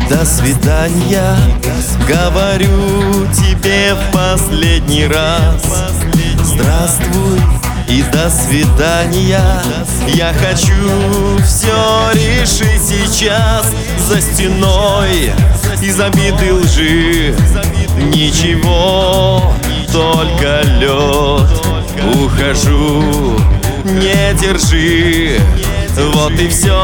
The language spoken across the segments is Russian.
до свидания. Говорю тебе в последний раз. Здравствуй и до свидания. Я хочу все решить сейчас. За стеной из обиды лжи ничего, только лед. Ухожу, не держи, вот и все.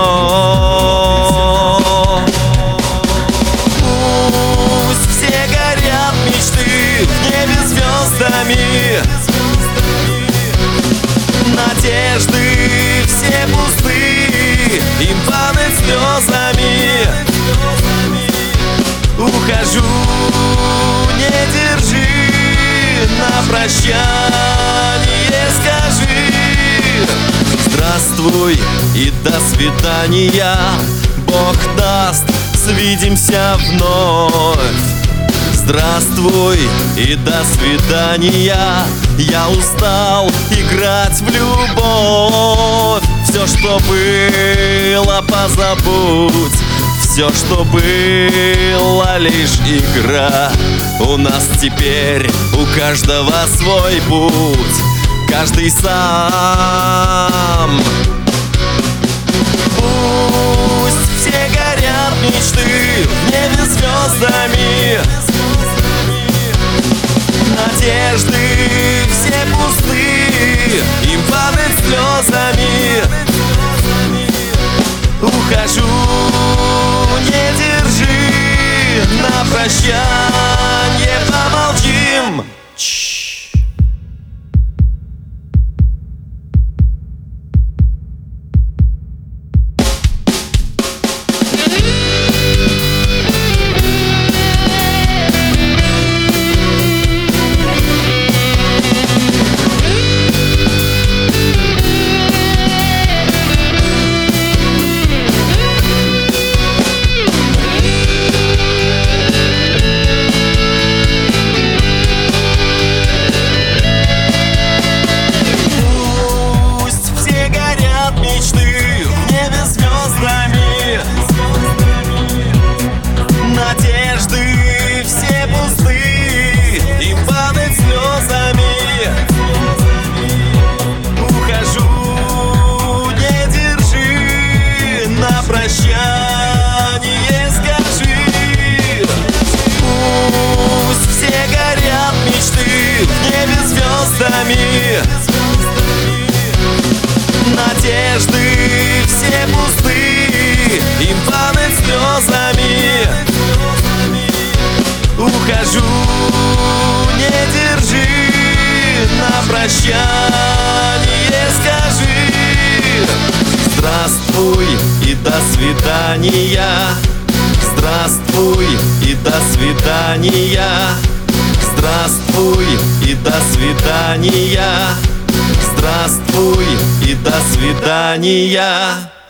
Пусть все горят мечты в небе звездами, надежды все пусты, им падают слезами. Ухожу, не держи, на прощание скажи. Здравствуй и до свидания. Бог даст, свидимся вновь. Здравствуй и до свидания. Я устал играть в любовь. Все, что было, позабудь. Все, что было, лишь игра. У нас теперь у каждого свой путь, каждый сам. Пусть все горят мечты в небе звездами, надежды все пусты, им падают слезами. Ухожу, не держи, на прощание помолчим. Прощание скажи. Пусть все горят мечты в небе звездами, надежды все пусты, им падают слезами. Ухожу, не держи, на прощание скажи. Здравствуй и до свидания. Здравствуй и до свидания. Здравствуй и до свидания. Здравствуй и до свидания.